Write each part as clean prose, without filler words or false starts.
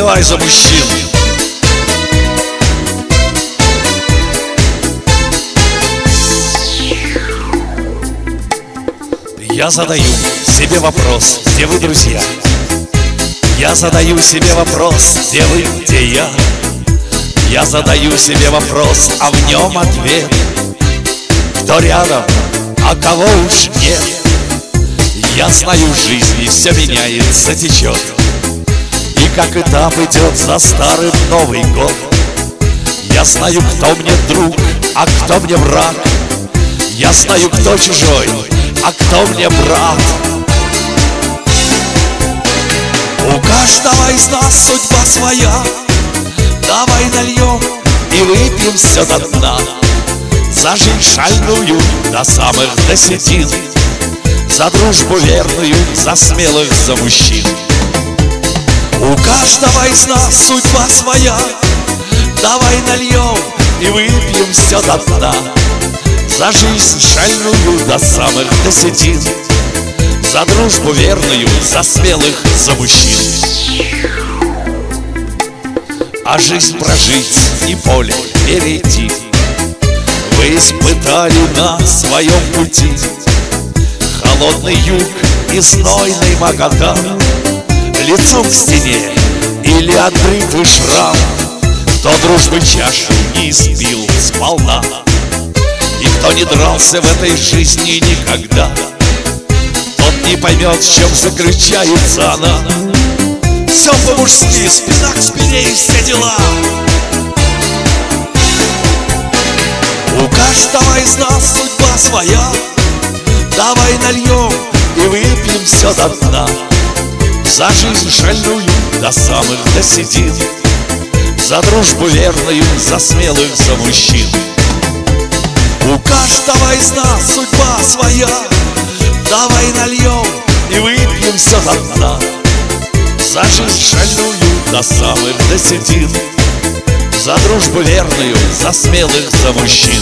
Наливай за мужчин. Я задаю себе вопрос, где вы, друзья? Я задаю себе вопрос, где вы, где я? Я задаю себе вопрос, а в нем ответ. Кто рядом, а кого уж нет? Я знаю, в жизни все меняется, течет. И как этап идет за старым Новый год. Я знаю, кто мне друг, а кто мне враг. Я знаю, кто чужой, а кто мне брат. У каждого из нас судьба своя. Давай нальем и выпьем все до дна. За жизнь шальную до самых десятин, за дружбу верную, за смелых, за мужчин. У каждого из нас судьба своя. Давай нальем и выпьем все до дна. За жизнь шальную до самых десятин, за дружбу верную, за смелых, за мужчин. А жизнь прожить и поле перейти вы испытали на своем пути. Холодный юг и знойный Магадан, лицом к стене или открытый шрам. Кто дружбы чашу не испил сполна, и кто не дрался в этой жизни никогда, тот не поймет, в чем заключается она. Все по-мужски, спина к спине и все дела. У каждого из нас судьба своя. Давай нальем и выпьем все до дна. За жизнь шальную до самых десятин, за дружбу верную, за смелых, за мужчин. У каждого из нас судьба своя. Давай нальем и выпьем все до дна. За жизнь шальную до самых десятин, за дружбу верную, за смелых, за мужчин.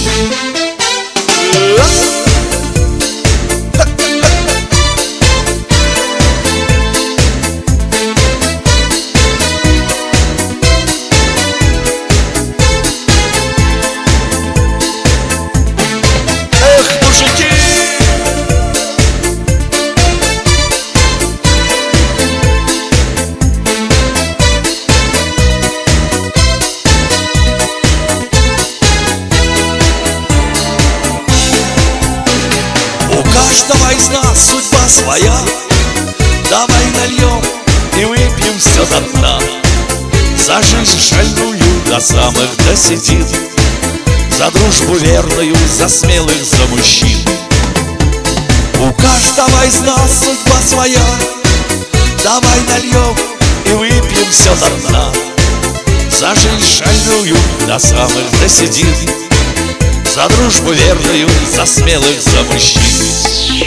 У каждого из нас судьба своя. Давай нальем и выпьем все до дна. За жизнь шальную до самых десятин, за дружбу верную, за смелых, за мужчин. У каждого из нас судьба своя. Давай нальем и выпьем все до дна. За жизнь шальную до самых десятин, за дружбу верную, за смелых, за мужчин.